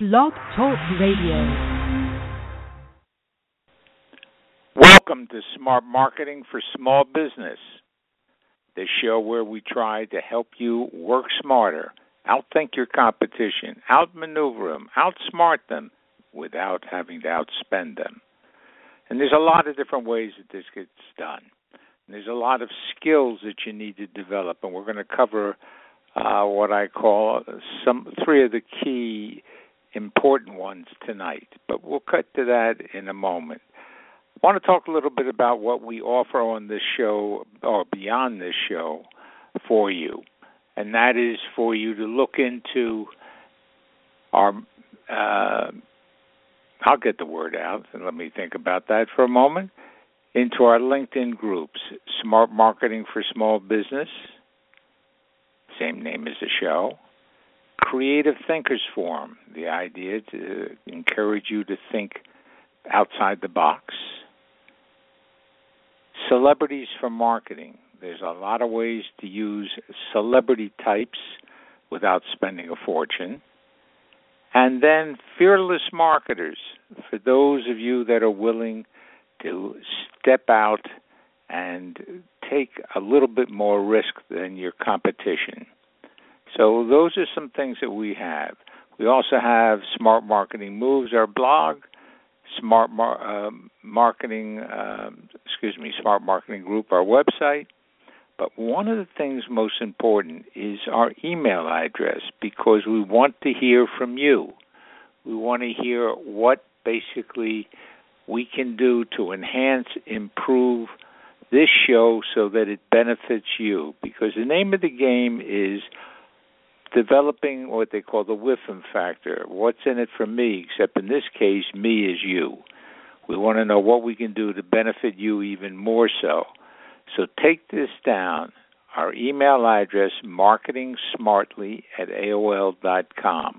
Blog Talk Radio. Welcome to Smart Marketing for Small Business, the show where we try to help you work smarter, outthink your competition, outmaneuver them, outsmart them without having to outspend them. And there's a lot of different ways that this gets done. And there's a lot of skills that you need to develop, and we're going to cover what I call three of the key important ones tonight. But we'll cut to that in a moment. I want to talk a little bit about what we offer on this show or beyond this show for you. And that is for you to look into our, I'll get the word out and let me think about that for a moment, into our LinkedIn groups, Smart Marketing for Small Business, same name as the show, Creative Thinkers Forum, the idea to encourage you to think outside the box, Celebrities for Marketing. There's a lot of ways to use celebrity types without spending a fortune. And then Fearless Marketers, for those of you that are willing to step out and take a little bit more risk than your competition. So those are some things that we have. We also have Smart Marketing Moves, our blog, Smart Marketing Group, our website. But one of the things most important is our email address, because we want to hear from you. We want to hear what basically we can do to enhance, improve this show so that it benefits you. Because the name of the game is developing what they call the Whiffen factor. What's in it for me, except in this case, me is you. We want to know what we can do to benefit you even more so. So take this down. Our email address, marketingsmartly@aol.com.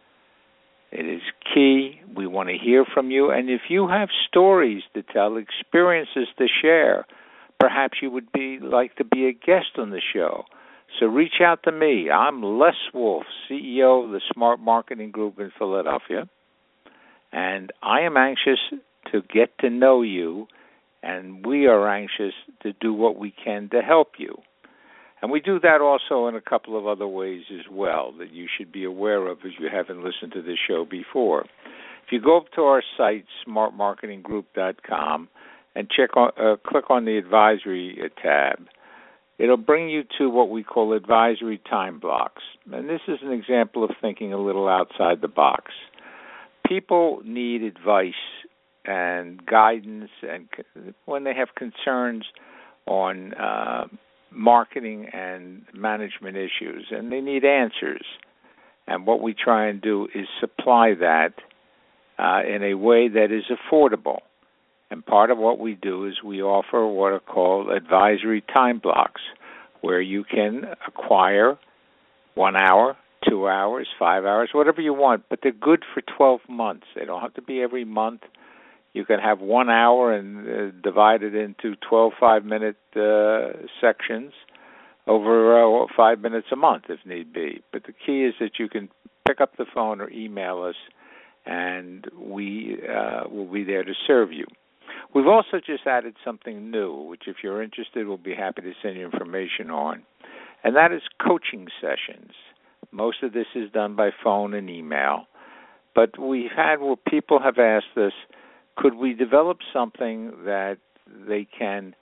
It is key. We want to hear from you. And if you have stories to tell, experiences to share, perhaps you would like to be a guest on the show. So reach out to me. I'm Les Wolf, CEO of the Smart Marketing Group in Philadelphia, and I am anxious to get to know you, and we are anxious to do what we can to help you. And we do that also in a couple of other ways as well that you should be aware of if you haven't listened to this show before. If you go up to our site, smartmarketinggroup.com, and click on the advisory tab, it'll bring you to what we call advisory time blocks. And this is an example of thinking a little outside the box. People need advice and guidance and when they have concerns on marketing and management issues, and they need answers. And what we try and do is supply that in a way that is affordable. And part of what we do is we offer what are called advisory time blocks, where you can acquire 1 hour, 2 hours, 5 hours, whatever you want, but they're good for 12 months. They don't have to be every month. You can have 1 hour and divide it into 12 5-minute sections over 5 minutes a month if need be. But the key is that you can pick up the phone or email us, and we will be there to serve you. We've also just added something new, which if you're interested, we'll be happy to send you information on, and that is coaching sessions. Most of this is done by phone and email, but we've had where people have asked us, could we develop something that they can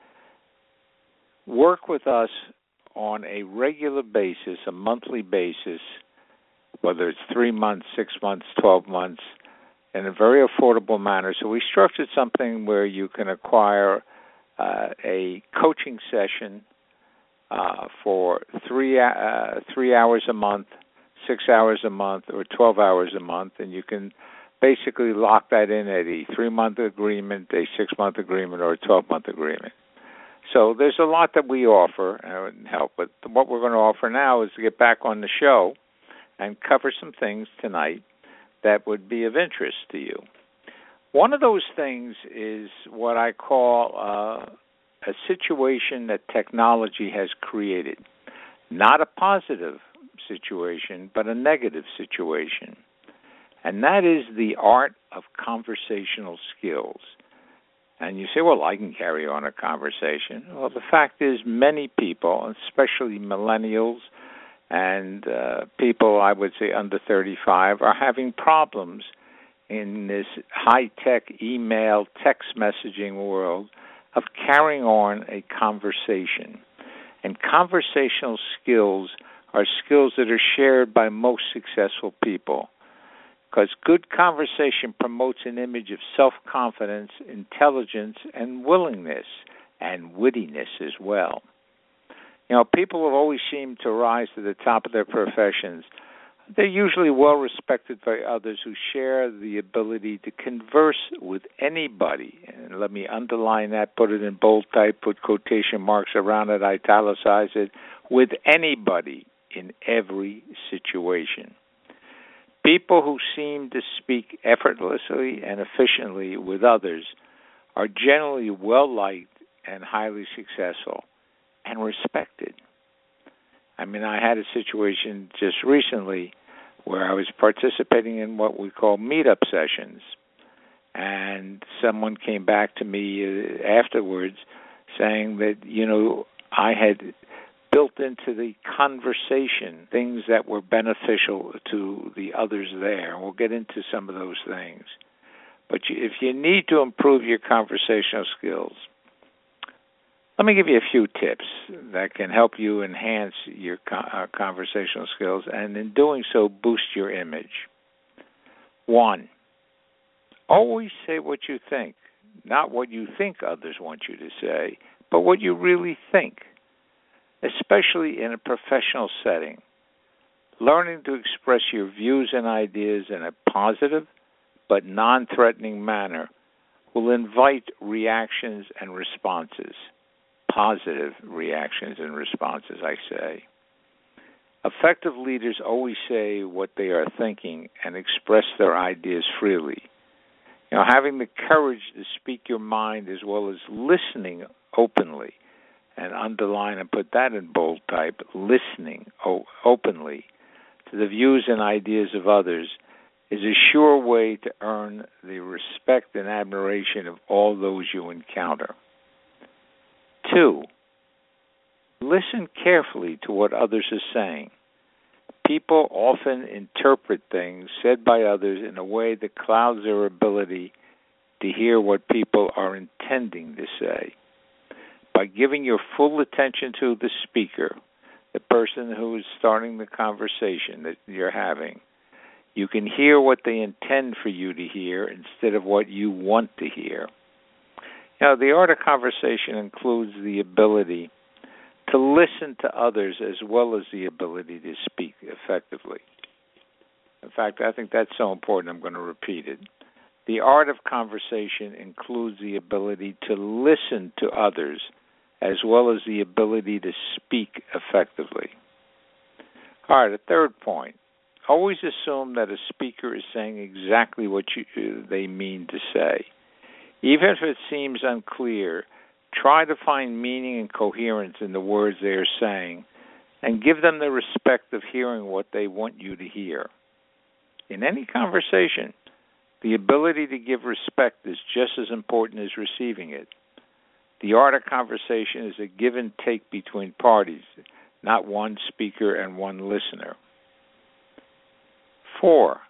work with us on a regular basis, a monthly basis, whether it's 3 months, 6 months, 12 months, in a very affordable manner. So we structured something where you can acquire a coaching session for 3 hours a month, 6 hours a month, or 12 hours a month, and you can basically lock that in at a 3-month agreement, a 6-month agreement, or a 12-month agreement. So there's a lot that we offer and help, but what we're going to offer now is to get back on the show and cover some things tonight that would be of interest to you. One of those things is what I call a situation that technology has created. Not a positive situation, but a negative situation. and that is the art of conversational skills. And you say, well, I can carry on a conversation. Well, the fact is many people, especially millennials and people, I would say, under 35, are having problems in this high-tech email, text messaging world of carrying on a conversation. And conversational skills are skills that are shared by most successful people, because good conversation promotes an image of self-confidence, intelligence, and willingness, and wittiness as well. You know, people have always seemed to rise to the top of their professions. They're usually well respected by others who share the ability to converse with anybody. And let me underline that, put it in bold type, put quotation marks around it, italicize it, with anybody in every situation. People who seem to speak effortlessly and efficiently with others are generally well-liked and highly successful and respected. I mean, I had a situation just recently where I was participating in what we call meetup sessions, and someone came back to me afterwards saying that, you know, I had built into the conversation things that were beneficial to the others there. We'll get into some of those things. But if you need to improve your conversational skills, let me give you a few tips that can help you enhance your conversational skills, and in doing so, boost your image. 1, always say what you think, not what you think others want you to say, but what you really think, especially in a professional setting. Learning to express your views and ideas in a positive but non-threatening manner will invite reactions and responses. Positive reactions and responses, I say. Effective leaders always say what they are thinking and express their ideas freely. You know, having the courage to speak your mind as well as listening openly, and underline and put that in bold type, listening openly to the views and ideas of others is a sure way to earn the respect and admiration of all those you encounter. 2, listen carefully to what others are saying. People often interpret things said by others in a way that clouds their ability to hear what people are intending to say. By giving your full attention to the speaker, the person who is starting the conversation that you're having, you can hear what they intend for you to hear instead of what you want to hear. Now, the art of conversation includes the ability to listen to others as well as the ability to speak effectively. In fact, I think that's so important, I'm going to repeat it. The art of conversation includes the ability to listen to others as well as the ability to speak effectively. All right, a third point. Always assume that a speaker is saying exactly what they mean to say. Even if it seems unclear, try to find meaning and coherence in the words they are saying and give them the respect of hearing what they want you to hear. In any conversation, the ability to give respect is just as important as receiving it. The art of conversation is a give and take between parties, not one speaker and one listener. 4,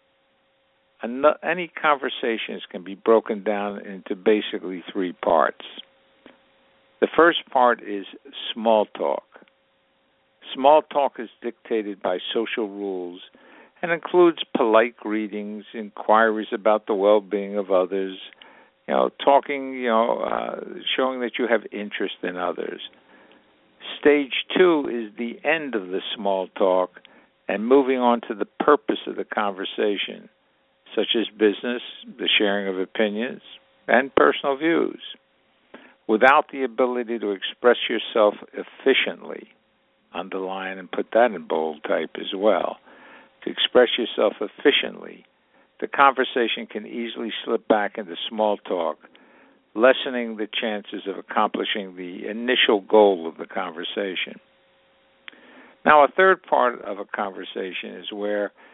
any conversations can be broken down into basically 3 parts. The first part is small talk. Small talk is dictated by social rules and includes polite greetings, inquiries about the well-being of others, talking, showing that you have interest in others. Stage 2 is the end of the small talk and moving on to the purpose of the conversation, such as business, the sharing of opinions, and personal views. Without the ability to express yourself efficiently, underline and put that in bold type as well, to express yourself efficiently, the conversation can easily slip back into small talk, lessening the chances of accomplishing the initial goal of the conversation. Now, a third part of a conversation is where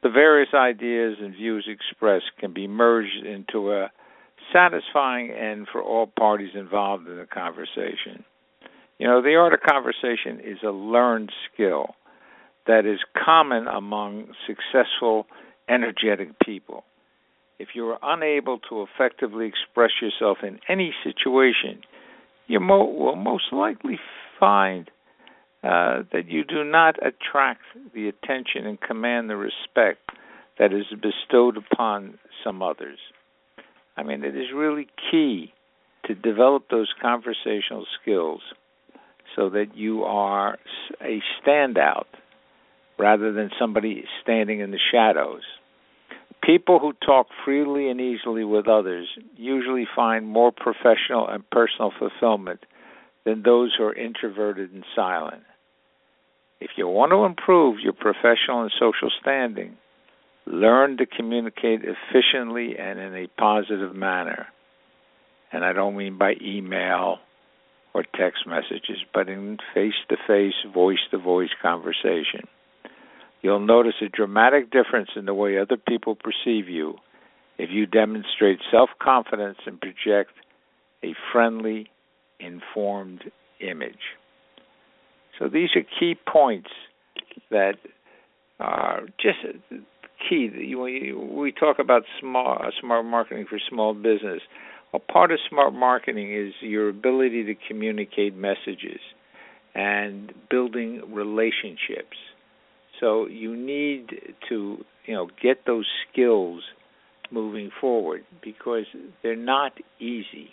the various ideas and views expressed can be merged into a satisfying end for all parties involved in the conversation. The art of conversation is a learned skill that is common among successful, energetic people. If you are unable to effectively express yourself in any situation, you will most likely find that you do not attract the attention and command the respect that is bestowed upon some others. It is really key to develop those conversational skills so that you are a standout rather than somebody standing in the shadows. People who talk freely and easily with others usually find more professional and personal fulfillment than those who are introverted and silent. If you want to improve your professional and social standing, learn to communicate efficiently and in a positive manner. And I don't mean by email or text messages, but in face-to-face, voice-to-voice conversation. You'll notice a dramatic difference in the way other people perceive you if you demonstrate self-confidence and project a friendly, informed image. So these are key points that are just key. We talk about smart marketing for small business. A part of smart marketing is your ability to communicate messages and building relationships. So you need to, get those skills moving forward because they're not easy.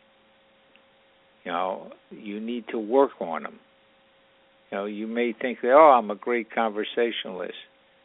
You need to work on them. You may think that, I'm a great conversationalist.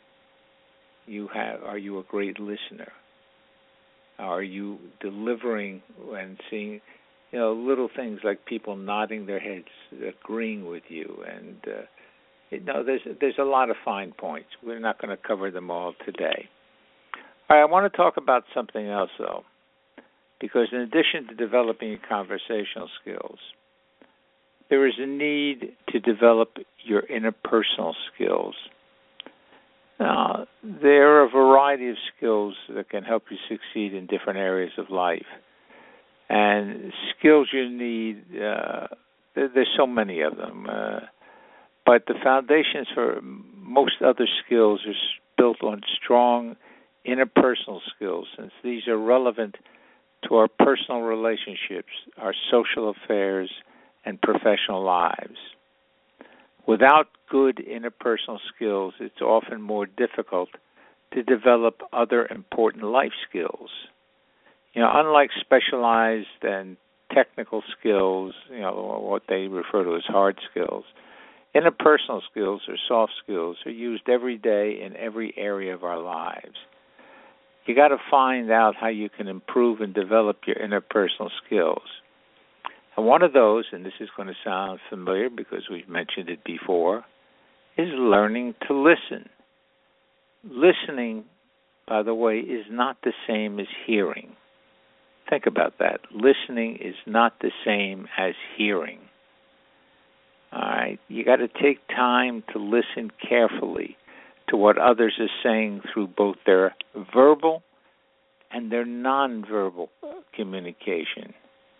Are you a great listener? Are you delivering and seeing, little things like people nodding their heads, agreeing with you, and there's a lot of fine points. We're not going to cover them all today. All right, I want to talk about something else, though, because in addition to developing your conversational skills, there is a need to develop your interpersonal skills. Now, there are a variety of skills that can help you succeed in different areas of life. And skills you need, there's so many of them. But the foundations for most other skills are built on strong interpersonal skills, since these are relevant to our personal relationships, our social affairs, and professional lives. Without good interpersonal skills, it's often more difficult to develop other important life skills. Unlike specialized and technical skills, what they refer to as hard skills, interpersonal skills or soft skills are used every day in every area of our lives. You got to find out how you can improve and develop your interpersonal skills. And one of those, and this is going to sound familiar because we've mentioned it before, is learning to listen. Listening, by the way, is not the same as hearing. Think about that. Listening is not the same as hearing. All right? You got to take time to listen carefully to what others are saying through both their verbal and their nonverbal communication.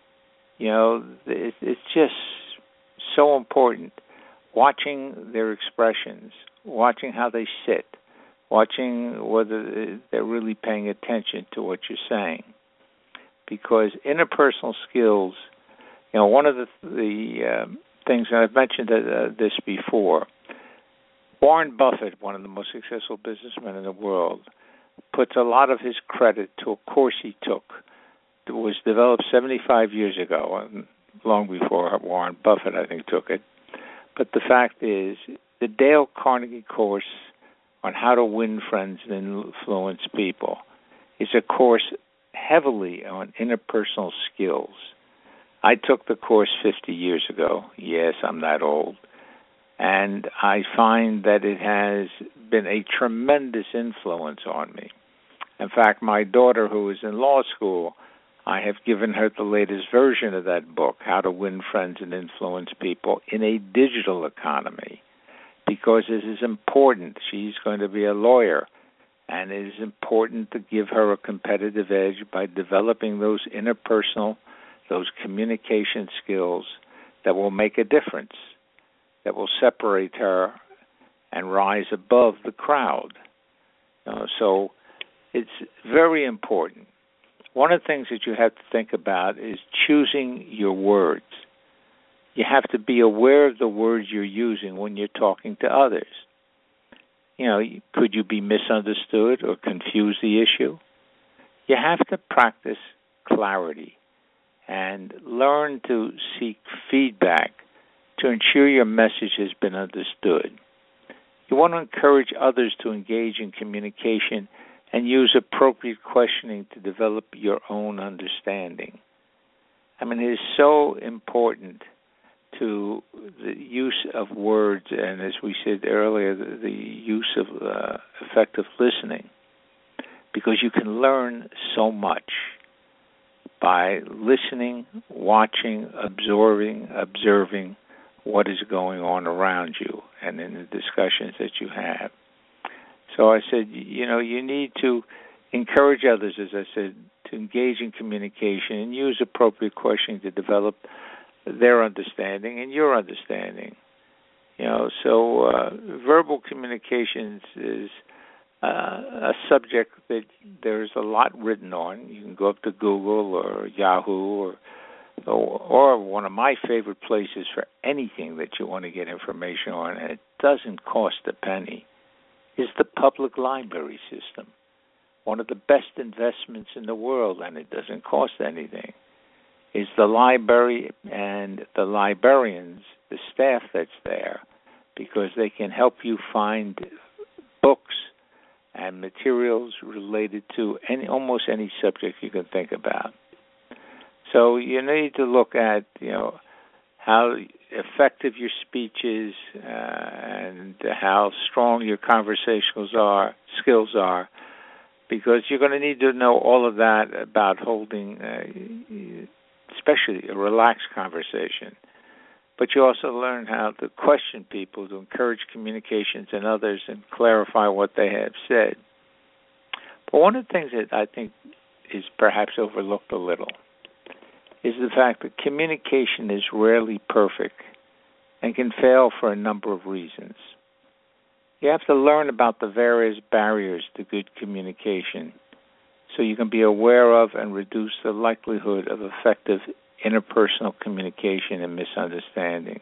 It's just so important. Watching their expressions, watching how they sit, watching whether they're really paying attention to what you're saying. Because interpersonal skills, one of the things, and I've mentioned this before, Warren Buffett, one of the most successful businessmen in the world, puts a lot of his credit to a course he took that was developed 75 years ago, long before Warren Buffett, I think, took it. But the fact is, the Dale Carnegie course on how to win friends and influence people is a course heavily on interpersonal skills. I took the course 50 years ago. Yes, I'm that old. And I find that it has been a tremendous influence on me. In fact, my daughter, who is in law school, I have given her the latest version of that book, How to Win Friends and Influence People in a Digital Economy, because this is important. She's going to be a lawyer, And it is important to give her a competitive edge by developing those interpersonal, those communication skills that will make a difference, that will separate her and rise above the crowd. So it's very important. One of the things that you have to think about is choosing your words. You have to be aware of the words you're using when you're talking to others. Could you be misunderstood or confuse the issue? You have to practice clarity and learn to seek feedback to ensure your message has been understood. You want to encourage others to engage in communication and use appropriate questioning to develop your own understanding. It is so important to the use of words, and as we said earlier, the use of effective listening, because you can learn so much by listening, watching, observing what is going on around you and in the discussions that you have. So I said, you need to encourage others, as I said, to engage in communication and use appropriate questioning to develop their understanding and your understanding. So verbal communications is a subject that there's a lot written on. You can go up to Google or Yahoo or one of my favorite places for anything that you want to get information on, and it doesn't cost a penny, is the public library system. One of the best investments in the world, and it doesn't cost anything, is the library and the librarians, the staff that's there, because they can help you find books and materials related to almost any subject you can think about. So you need to look at, how effective your speech is and how strong your conversational skills are, because you're going to need to know all of that about holding, especially a relaxed conversation. But you also learn how to question people, to encourage communications in others and clarify what they have said. But one of the things that I think is perhaps overlooked a little is the fact that communication is rarely perfect and can fail for a number of reasons. You have to learn about the various barriers to good communication so you can be aware of and reduce the likelihood of effective interpersonal communication and misunderstandings.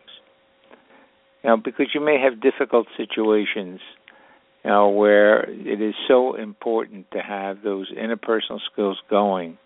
Because you may have difficult situations, where it is so important to have those interpersonal skills going,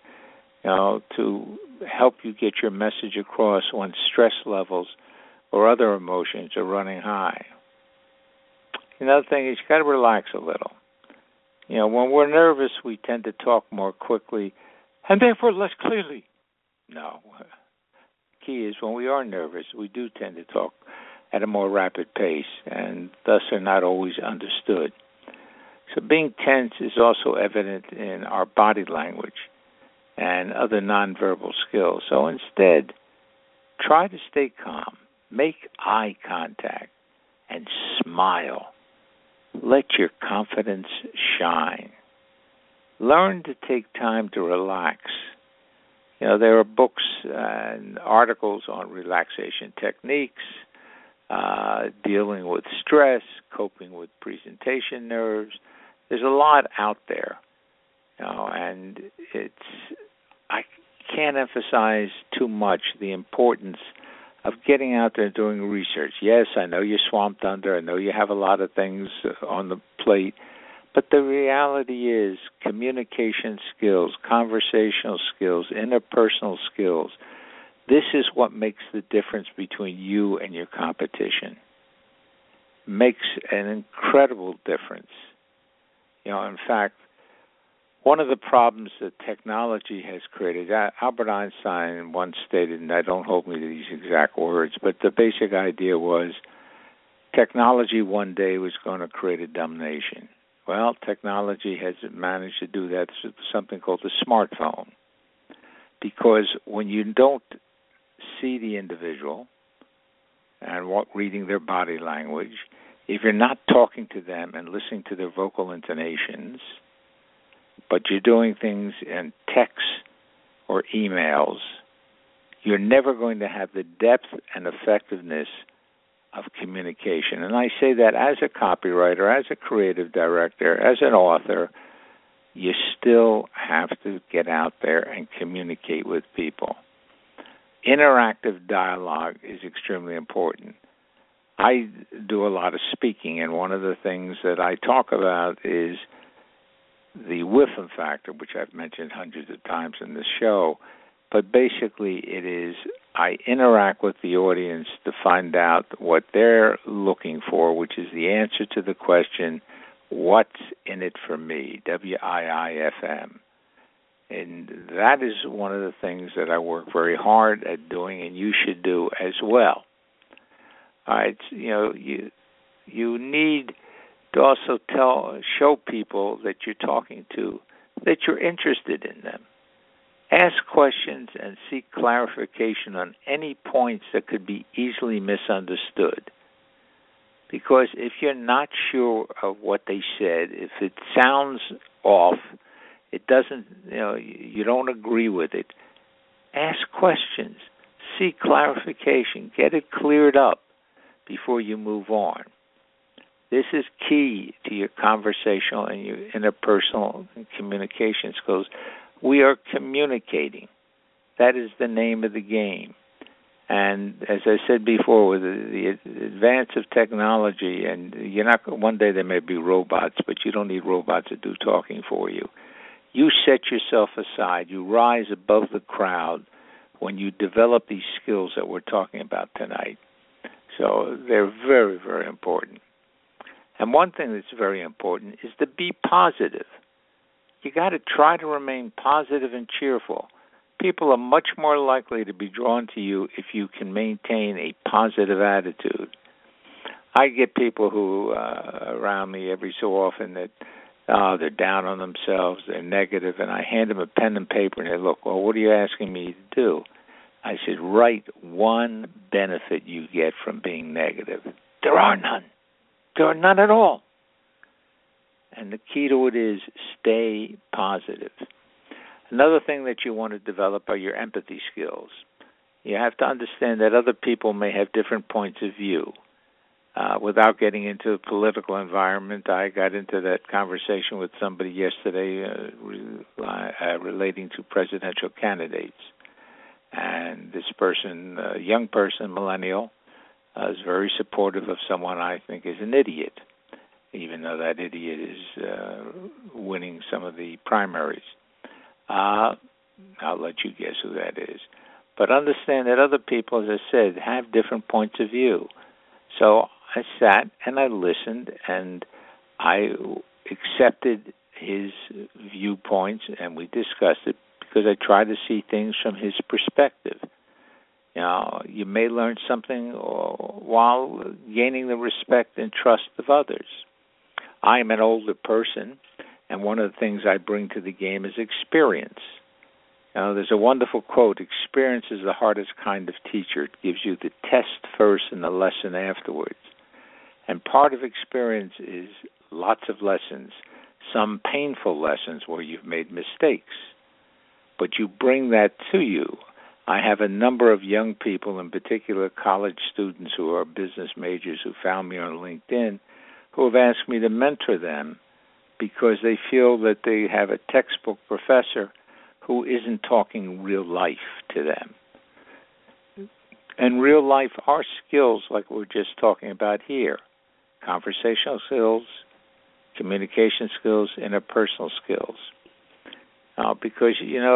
to help you get your message across when stress levels or other emotions are running high. Another thing is you got to relax a little. When we're nervous, we tend to talk more quickly and therefore less clearly. No. Key is when we are nervous, we do tend to talk at a more rapid pace and thus are not always understood. So being tense is also evident in our body language and other nonverbal skills. So instead, try to stay calm, make eye contact, and smile. Let your confidence shine. Learn to take time to relax. There are books and articles on relaxation techniques, dealing with stress, coping with presentation nerves. There's a lot out there, and I can't emphasize too much the importance of getting out there and doing research. Yes, I know you're swamped under. I know you have a lot of things on the plate. But the reality is communication skills, conversational skills, interpersonal skills, this is what makes the difference between you and your competition. Makes an incredible difference. In fact, one of the problems that technology has created, Albert Einstein once stated, and I don't hold me to these exact words, but the basic idea was technology one day was going to create a dumb nation. Well, technology has managed to do that through something called the smartphone. Because when you don't see the individual and reading their body language, If you're not talking to them and listening to their vocal intonations, but you're doing things in texts or emails, you're never going to have the depth and effectiveness of communication. And I say that as a copywriter, as a creative director, as an author, you still have to get out there and communicate with people. Interactive dialogue is extremely important. I do a lot of speaking, and one of the things that I talk about is the Whiffen factor, which I've mentioned hundreds of times in this show. But basically it is I interact with the audience to find out what they're looking for, which is the answer to the question, what's in it for me, WIIFM. And that is one of the things that I work very hard at doing, and you should do as well. All right, you need to also show people that you're talking to that you're interested in them. Ask questions and seek clarification on any points that could be easily misunderstood. Because if you're not sure of what they said, if it sounds off, it doesn't, you don't agree with it, ask questions, seek clarification, get it cleared up before you move on. This is key to your conversational and your interpersonal and communication skills. We are communicating. That is the name of the game. And as I said before, with the advance of technology, and one day there may be robots, but you don't need robots to do talking for you. You set yourself aside. You rise above the crowd when you develop these skills that we're talking about tonight. So they're very, very important. And one thing that's very important is to be positive. You got to try to remain positive and cheerful. People are much more likely to be drawn to you if you can maintain a positive attitude. I get people who around me every so often that they're down on themselves, they're negative, and I hand them a pen and paper and they look, well, what are you asking me to do? I said, write one benefit you get from being negative. There are none. There are none at all. And the key to it is stay positive. Another thing that you want to develop are your empathy skills. You have to understand that other people may have different points of view. Without getting into a political environment, I got into that conversation with somebody yesterday relating to presidential candidates. And this person, a young person, millennial, is very supportive of someone I think is an idiot, even though that idiot is winning some of the primaries. I'll let you guess who that is. But understand that other people, as I said, have different points of view. So I sat and I listened and I accepted his viewpoints and we discussed it because I try to see things from his perspective. You may learn something while gaining the respect and trust of others. I am an older person, and one of the things I bring to the game is experience. There's a wonderful quote, experience is the hardest kind of teacher. It gives you the test first and the lesson afterwards. And part of experience is lots of lessons, some painful lessons where you've made mistakes. But you bring that to you. I have a number of young people, in particular college students who are business majors who found me on LinkedIn, who have asked me to mentor them because they feel that they have a textbook professor who isn't talking real life to them. And real life are skills like we're just talking about here. Conversational skills, communication skills, interpersonal skills. Because,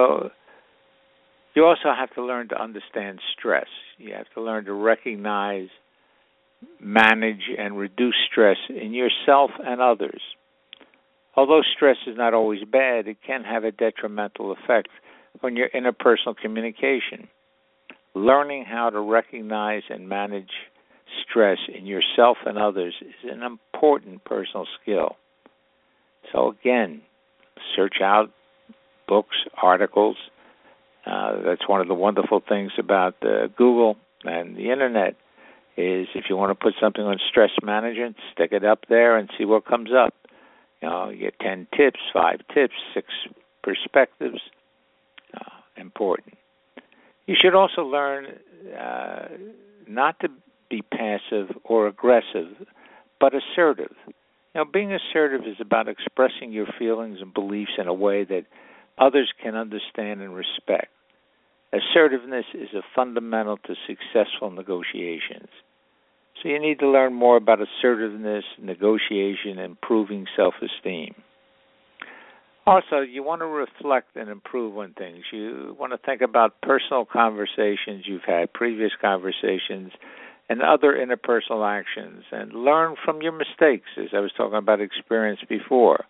you also have to learn to understand stress. You have to learn to recognize, manage, and reduce stress in yourself and others. Although stress is not always bad, it can have a detrimental effect on your interpersonal communication. Learning how to recognize and manage stress in yourself and others is an important personal skill. So again, search out books, articles. That's one of the wonderful things about Google and the Internet is if you want to put something on stress management, stick it up there and see what comes up. You get 10 tips, 5 tips, 6 perspectives. Important. You should also learn not to be passive or aggressive, but assertive. Being assertive is about expressing your feelings and beliefs in a way that others can understand and respect. Assertiveness is a fundamental to successful negotiations. So you need to learn more about assertiveness, negotiation, and improving self-esteem. Also, you want to reflect and improve on things. You want to think about personal conversations you've had, previous conversations, and other interpersonal actions, and learn from your mistakes, as I was talking about experience before.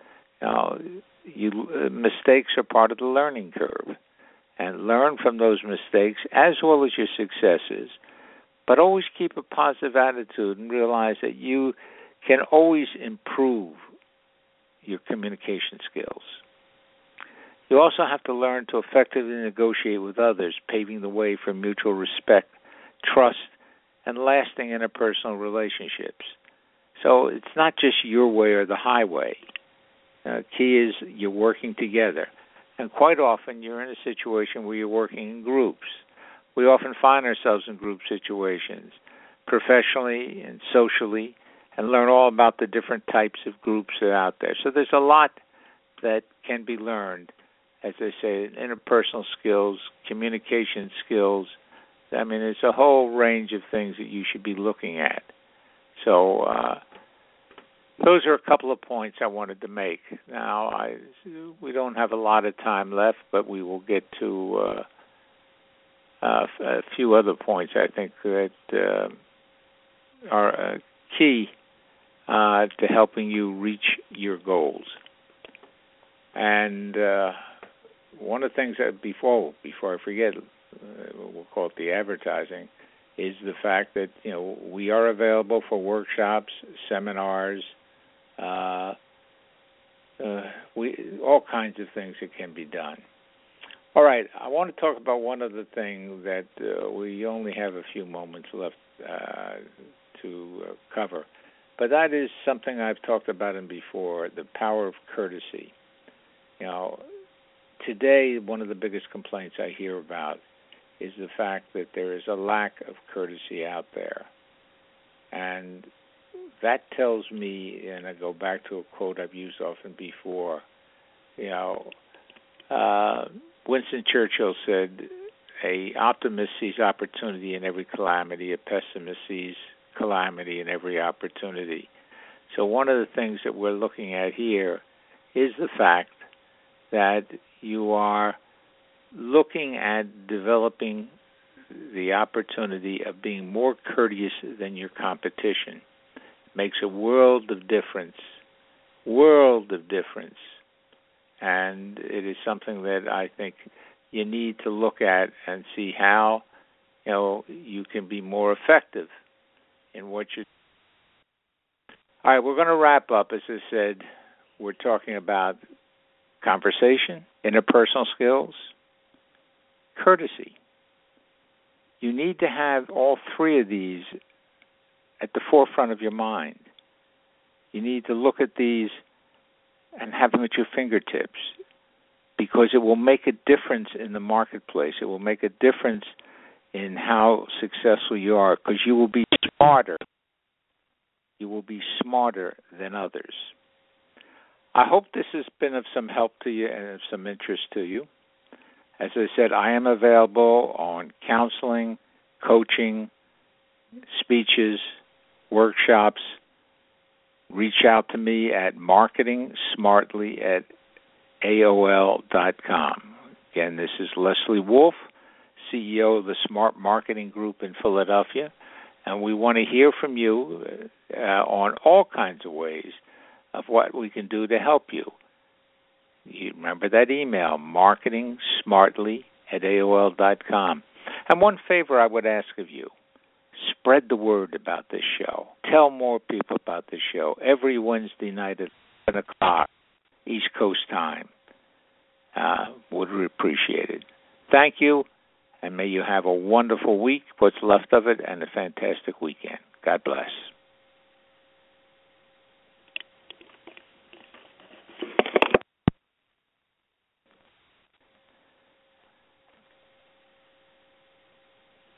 Mistakes are part of the learning curve, and learn from those mistakes as well as your successes, but always keep a positive attitude and realize that you can always improve your communication skills. You also have to learn to effectively negotiate with others, paving the way for mutual respect, trust, and lasting interpersonal relationships. So it's not just your way or the highway. Key is you're working together. And quite often you're in a situation where you're working in groups. We often find ourselves in group situations, professionally and socially, and learn all about the different types of groups that are out there. So there's a lot that can be learned, as I say, interpersonal skills, communication skills. I mean, it's a whole range of things that you should be looking at. So those are a couple of points I wanted to make. Now, we don't have a lot of time left, but we will get to a few other points I think that are key to helping you reach your goals. And one of the things that before I forget, we'll call it the advertising, is the fact that we are available for workshops, seminars, all kinds of things that can be done. All right, I want to talk about one other thing that we only have a few moments left to cover. But that is something I've talked about before, the power of courtesy. Today, one of the biggest complaints I hear about is the fact that there is a lack of courtesy out there. And that tells me, and I go back to a quote I've used often before, Winston Churchill said, "A optimist sees opportunity in every calamity, a pessimist sees calamity in every opportunity." So one of the things that we're looking at here is the fact that you are looking at developing the opportunity of being more courteous than your competition. It makes a world of difference. And it is something that I think you need to look at and see how you can be more effective in what you. All right, we're going to wrap up. As I said, we're talking about conversation, interpersonal skills, courtesy. You need to have all three of these at the forefront of your mind. You need to look at these and have them at your fingertips, because it will make a difference in the marketplace. It will make a difference in how successful you are, because you will be smarter. You will be smarter than others. I hope this has been of some help to you and of some interest to you. As I said, I am available on counseling, coaching, speeches, workshops. Reach out to me at marketingsmartly@aol.com. Again, this is Leslie Wolf, CEO of the Smart Marketing Group in Philadelphia, and we want to hear from you on all kinds of ways of what we can do to help you. You remember that email, marketingsmartly@aol.com. And one favor I would ask of you, spread the word about this show. Tell more people about this show every Wednesday night at 7 o'clock East Coast time. Would appreciate it. Thank you, And may you have a wonderful week, what's left of it, and a fantastic weekend. God bless.